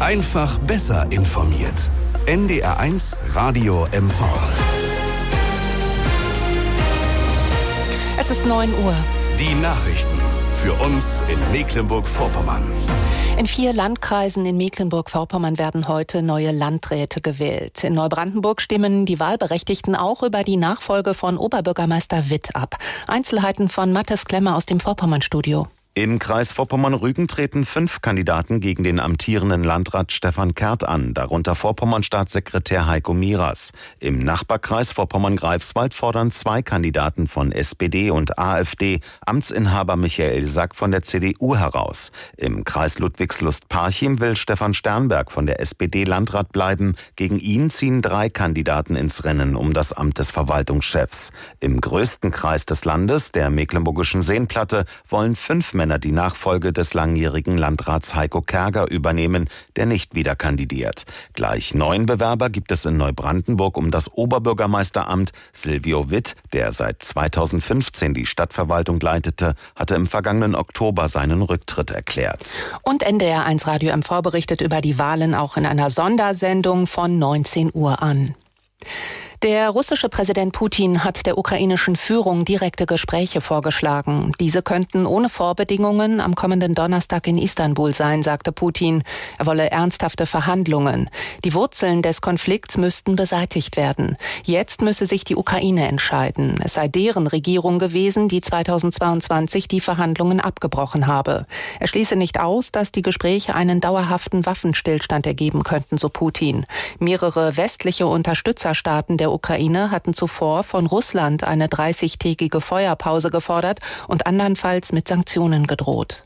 Einfach besser informiert. NDR1 Radio MV. Es ist 9 Uhr. Die Nachrichten für uns in Mecklenburg-Vorpommern. In 4 Landkreisen in Mecklenburg-Vorpommern werden heute neue Landräte gewählt. In Neubrandenburg stimmen die Wahlberechtigten auch über die Nachfolge von Oberbürgermeister Witt ab. Einzelheiten von Mathis Klemmer aus dem Vorpommern-Studio. Im Kreis Vorpommern-Rügen treten 5 Kandidaten gegen den amtierenden Landrat Stefan Kert an, darunter Vorpommern-Staatssekretär Heiko Miras. Im Nachbarkreis Vorpommern-Greifswald fordern 2 Kandidaten von SPD und AfD Amtsinhaber Michael Sack von der CDU heraus. Im Kreis Ludwigslust-Parchim will Stefan Sternberg von der SPD Landrat bleiben. Gegen ihn ziehen 3 Kandidaten ins Rennen um das Amt des Verwaltungschefs. Im größten Kreis des Landes, der Mecklenburgischen Seenplatte, wollen 5 Männer die Nachfolge des langjährigen Landrats Heiko Kerger übernehmen, der nicht wieder kandidiert. Gleich 9 Bewerber gibt es in Neubrandenburg um das Oberbürgermeisteramt. Silvio Witt, der seit 2015 die Stadtverwaltung leitete, hatte im vergangenen Oktober seinen Rücktritt erklärt. Und NDR1 Radio MV berichtet über die Wahlen auch in einer Sondersendung von 19 Uhr an. Der russische Präsident Putin hat der ukrainischen Führung direkte Gespräche vorgeschlagen. Diese könnten ohne Vorbedingungen am kommenden Donnerstag in Istanbul sein, sagte Putin. Er wolle ernsthafte Verhandlungen. Die Wurzeln des Konflikts müssten beseitigt werden. Jetzt müsse sich die Ukraine entscheiden. Es sei deren Regierung gewesen, die 2022 die Verhandlungen abgebrochen habe. Er schließe nicht aus, dass die Gespräche einen dauerhaften Waffenstillstand ergeben könnten, so Putin. Mehrere westliche Unterstützerstaaten der Ukraine hatten zuvor von Russland eine 30-tägige Feuerpause gefordert und andernfalls mit Sanktionen gedroht.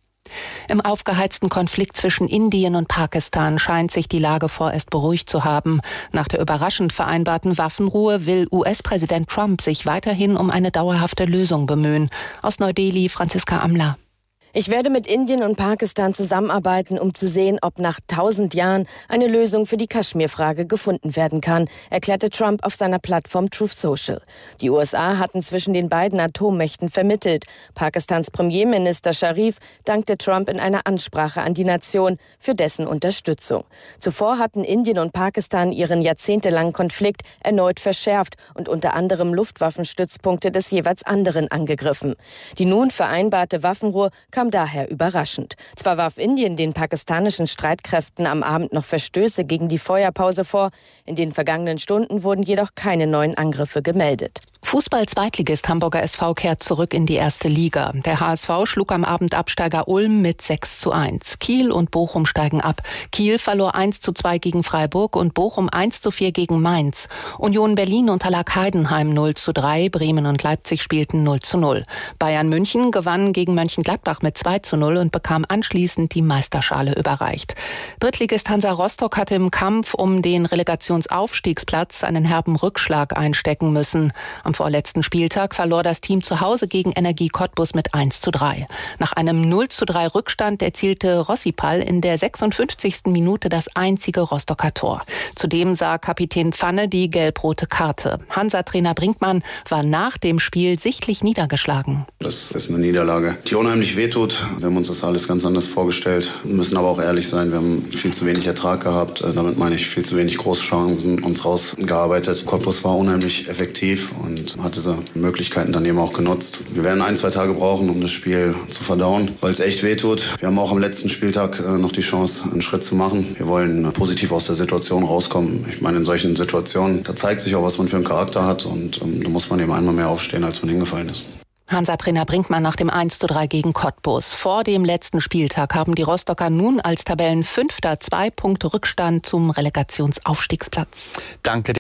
Im aufgeheizten Konflikt zwischen Indien und Pakistan scheint sich die Lage vorerst beruhigt zu haben. Nach der überraschend vereinbarten Waffenruhe will US-Präsident Trump sich weiterhin um eine dauerhafte Lösung bemühen. Aus Neu-Delhi, Franziska Amler. Ich werde mit Indien und Pakistan zusammenarbeiten, um zu sehen, ob nach 1000 Jahren eine Lösung für die Kaschmir-Frage gefunden werden kann, erklärte Trump auf seiner Plattform Truth Social. Die USA hatten zwischen den beiden Atommächten vermittelt. Pakistans Premierminister Sharif dankte Trump in einer Ansprache an die Nation für dessen Unterstützung. Zuvor hatten Indien und Pakistan ihren jahrzehntelangen Konflikt erneut verschärft und unter anderem Luftwaffenstützpunkte des jeweils anderen angegriffen. Die nun vereinbarte Waffenruhe kam daher überraschend. Zwar warf Indien den pakistanischen Streitkräften am Abend noch Verstöße gegen die Feuerpause vor, in den vergangenen Stunden wurden jedoch keine neuen Angriffe gemeldet. Fußball-Zweitligist Hamburger SV kehrt zurück in die erste Liga. Der HSV schlug am Abend Absteiger Ulm mit 6:1. Kiel und Bochum steigen ab. Kiel verlor 1:2 gegen Freiburg und Bochum 1:4 gegen Mainz. Union Berlin unterlag Heidenheim 0:3. Bremen und Leipzig spielten 0:0. Bayern München gewann gegen Mönchengladbach mit 2:0 und bekam anschließend die Meisterschale überreicht. Drittligist Hansa Rostock hatte im Kampf um den Relegationsaufstiegsplatz einen herben Rückschlag einstecken müssen. Am vorletzten Spieltag verlor das Team zu Hause gegen Energie Cottbus mit 1:3. Nach einem 0:3 Rückstand erzielte Rossipal in der 56. Minute das einzige Rostocker Tor. Zudem sah Kapitän Pfanne die gelb-rote Karte. Hansa-Trainer Brinkmann war nach dem Spiel sichtlich niedergeschlagen. Das ist eine Niederlage, die unheimlich wehtut. Wir haben uns das alles ganz anders vorgestellt, müssen aber auch ehrlich sein, wir haben viel zu wenig Ertrag gehabt. Damit meine ich viel zu wenig Großchancen uns rausgearbeitet. Cottbus war unheimlich effektiv und hat diese Möglichkeiten dann eben auch genutzt. Wir werden 1-2 Tage brauchen, um das Spiel zu verdauen, weil es echt wehtut. Wir haben auch am letzten Spieltag noch die Chance, einen Schritt zu machen. Wir wollen positiv aus der Situation rauskommen. Ich meine, in solchen Situationen, da zeigt sich auch, was man für einen Charakter hat und da muss man eben einmal mehr aufstehen, als man hingefallen ist. Hansa-Trainer Brinkmann nach dem 1:3 gegen Cottbus. Vor dem letzten Spieltag haben die Rostocker nun als Tabellenfünfter 2 Punkte Rückstand zum Relegationsaufstiegsplatz. Danke.